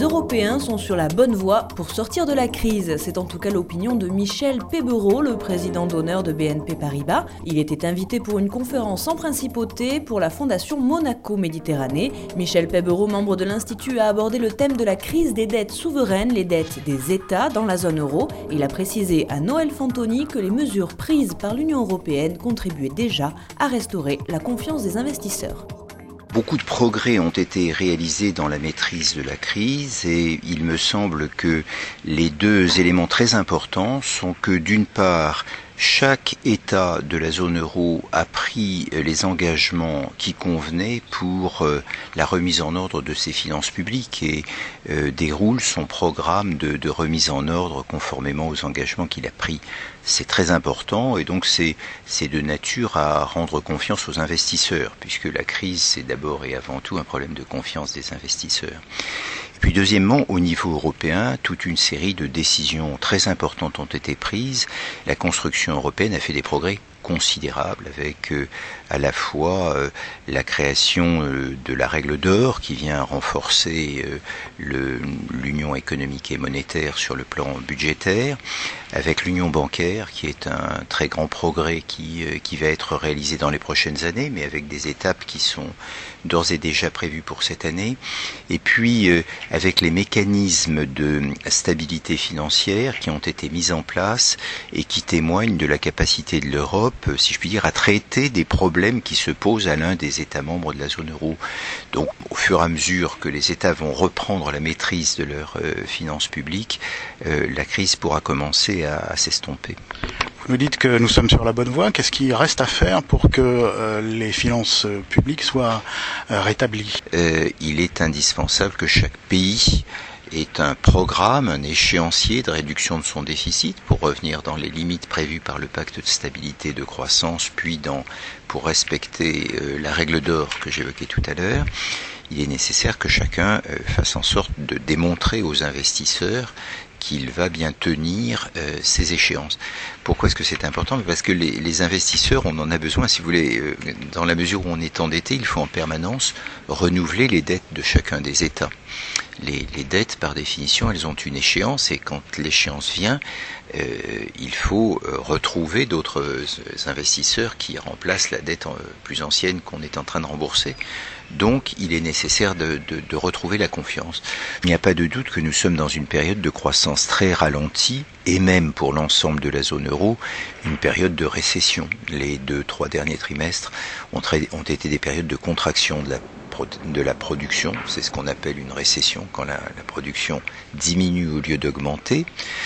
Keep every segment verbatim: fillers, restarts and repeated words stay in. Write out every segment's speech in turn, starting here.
Européens sont sur la bonne voie pour sortir de la crise. C'est en tout cas l'opinion de Michel Pébereau, le président d'honneur de B N P Paribas. Il était invité pour une conférence en principauté pour la Fondation Monaco Méditerranée. Michel Pébereau, membre de l'Institut, a abordé le thème de la crise des dettes souveraines, les dettes des États dans la zone euro. Il a précisé à Noël Fantoni que les mesures prises par l'Union européenne contribuaient déjà à restaurer la confiance des investisseurs. Beaucoup de progrès ont été réalisés dans la maîtrise de la crise et il me semble que les deux éléments très importants sont que d'une part, chaque État de la zone euro a pris les engagements qui convenaient pour la remise en ordre de ses finances publiques et euh, déroule son programme de, de remise en ordre conformément aux engagements qu'il a pris. C'est très important et donc c'est, c'est de nature à rendre confiance aux investisseurs, puisque la crise c'est d'abord et avant tout un problème de confiance des investisseurs. Et puis deuxièmement, au niveau européen, toute une série de décisions très importantes ont été prises. La construction européenne a fait des progrès considérables avec euh, à la fois euh, la création euh, de la règle d'or qui vient renforcer euh, le, l'union économique et monétaire sur le plan budgétaire, avec l'union bancaire qui est un très grand progrès qui, euh, qui va être réalisé dans les prochaines années, mais avec des étapes qui sont d'ores et déjà prévues pour cette année, et puis euh, avec les mécanismes de stabilité financière qui ont été mis en place et qui témoignent de la capacité de l'Europe, si je puis dire, à traiter des problèmes qui se posent à l'un des États membres de la zone euro. Donc, au fur et à mesure que les États vont reprendre la maîtrise de leurs euh, finances publiques, euh, la crise pourra commencer à, à s'estomper. Vous nous dites que nous sommes sur la bonne voie. Qu'est-ce qu'il reste à faire pour que euh, les finances publiques soient euh, rétablies ? euh, Il est indispensable que chaque pays est un programme, un échéancier de réduction de son déficit pour revenir dans les limites prévues par le pacte de stabilité et de croissance, puis dans, pour respecter euh, la règle d'or que j'évoquais tout à l'heure. Il est nécessaire que chacun euh, fasse en sorte de démontrer aux investisseurs qu'il va bien tenir euh, ces échéances. Pourquoi est-ce que c'est important ? Parce que les, les investisseurs, on en a besoin, si vous voulez, euh, dans la mesure où on est endetté, il faut en permanence renouveler les dettes de chacun des États. Les, les dettes, par définition, elles ont une échéance et quand l'échéance vient, euh, il faut euh, retrouver d'autres euh, investisseurs qui remplacent la dette euh, plus ancienne qu'on est en train de rembourser. Donc, il est nécessaire de, de, de retrouver la confiance. Il n'y a pas de doute que nous sommes dans une période de croissance très ralentie et même pour l'ensemble de la zone euro, une période de récession. Les deux, trois derniers trimestres ont, très, ont été des périodes de contraction de la de la production, c'est ce qu'on appelle une récession, quand la, la production diminue au lieu d'augmenter.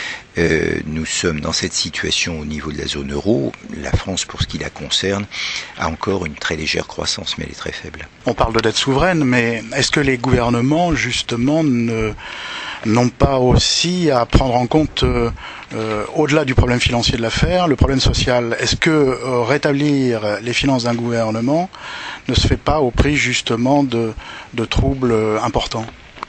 Euh, nous sommes dans cette situation au niveau de la zone euro. La France, pour ce qui la concerne, a encore une très légère croissance, mais elle est très faible. On parle de dette souveraine, mais est-ce que les gouvernements, justement, ne, n'ont pas aussi à prendre en compte, euh, euh, au-delà du problème financier de l'affaire, le problème social ? Est-ce que euh, rétablir les finances d'un gouvernement ne se fait pas au prix, justement, de, de troubles importants ?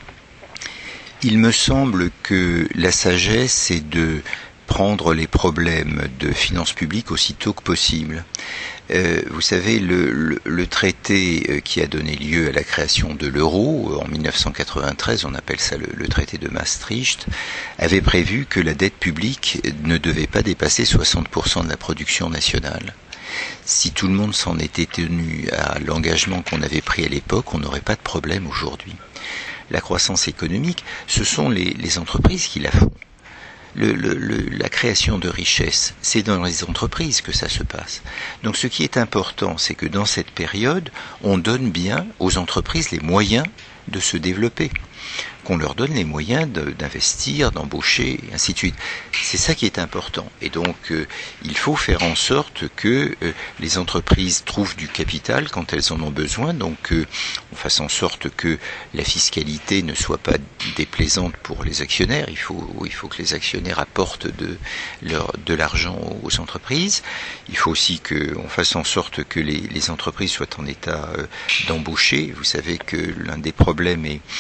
Il me semble que la sagesse, c'est de prendre les problèmes de finances publiques aussitôt que possible. Euh, vous savez, le, le, le traité qui a donné lieu à la création de l'euro en mille neuf cent quatre-vingt-treize, on appelle ça le, le traité de Maastricht, avait prévu que la dette publique ne devait pas dépasser soixante pour cent de la production nationale. Si tout le monde s'en était tenu à l'engagement qu'on avait pris à l'époque, on n'aurait pas de problème aujourd'hui. La croissance économique, ce sont les, les entreprises qui la font. Le, le, le, la création de richesses, c'est dans les entreprises que ça se passe. Donc ce qui est important, c'est que dans cette période, on donne bien aux entreprises les moyens de se développer, qu'on leur donne les moyens de, d'investir, d'embaucher, et ainsi de suite. C'est ça qui est important. Et donc, euh, il faut faire en sorte que euh, les entreprises trouvent du capital quand elles en ont besoin. Donc, euh, on fasse en sorte que la fiscalité ne soit pas déplaisante pour les actionnaires. Il faut, il faut que les actionnaires apportent de, leur, de l'argent aux entreprises. Il faut aussi qu'on fasse en sorte que les, les entreprises soient en état euh, d'embaucher. Vous savez que l'un des problèmes est, est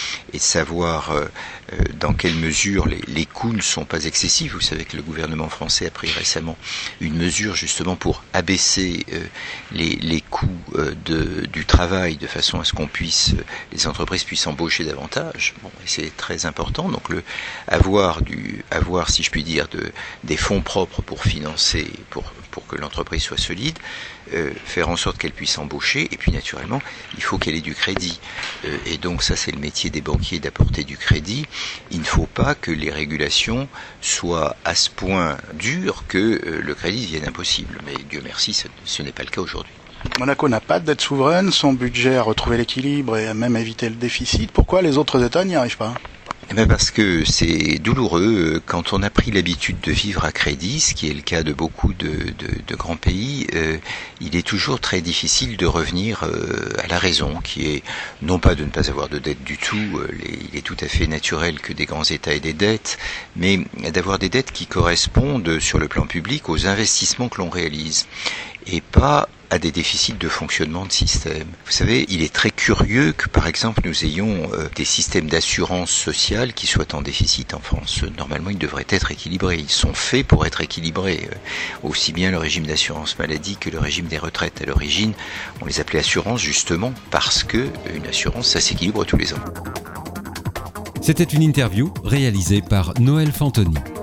savoir euh, dans quelle mesure les, les coûts ne sont pas excessifs. Vous savez que le gouvernement français a pris récemment une mesure justement pour abaisser euh, les, les coûts euh, de, du travail de façon à ce qu'on puisse, les entreprises puissent embaucher davantage. Bon, et c'est très important. Donc le avoir du, avoir, si je puis dire, de, des fonds propres pour financer, pour pour que l'entreprise soit solide, euh, faire en sorte qu'elle puisse embaucher, et puis naturellement, il faut qu'elle ait du crédit. Euh, et donc ça, c'est le métier des banquiers d'apporter du crédit. Il ne faut pas que les régulations soient à ce point dures que euh, le crédit devienne impossible. Mais Dieu merci, ce, ce n'est pas le cas aujourd'hui. Monaco n'a pas de dette souveraine, son budget a retrouvé l'équilibre et a même évité le déficit. Pourquoi les autres États n'y arrivent pas ? Eh bien parce que c'est douloureux quand on a pris l'habitude de vivre à crédit, ce qui est le cas de beaucoup de, de, de grands pays. Euh, il est toujours très difficile de revenir euh, à la raison, qui est non pas de ne pas avoir de dette du tout. Euh, les, il est tout à fait naturel que des grands États aient des dettes, mais d'avoir des dettes qui correspondent sur le plan public aux investissements que l'on réalise, et pas à des déficits de fonctionnement de système. Vous savez, il est très curieux que, par exemple, nous ayons euh, des systèmes d'assurance sociale qui soient en déficit en France. Normalement, ils devraient être équilibrés. Ils sont faits pour être équilibrés. Euh, aussi bien le régime d'assurance maladie que le régime des retraites. À l'origine, on les appelait assurances justement parce que une assurance, ça s'équilibre tous les ans. C'était une interview réalisée par Noël Fantoni.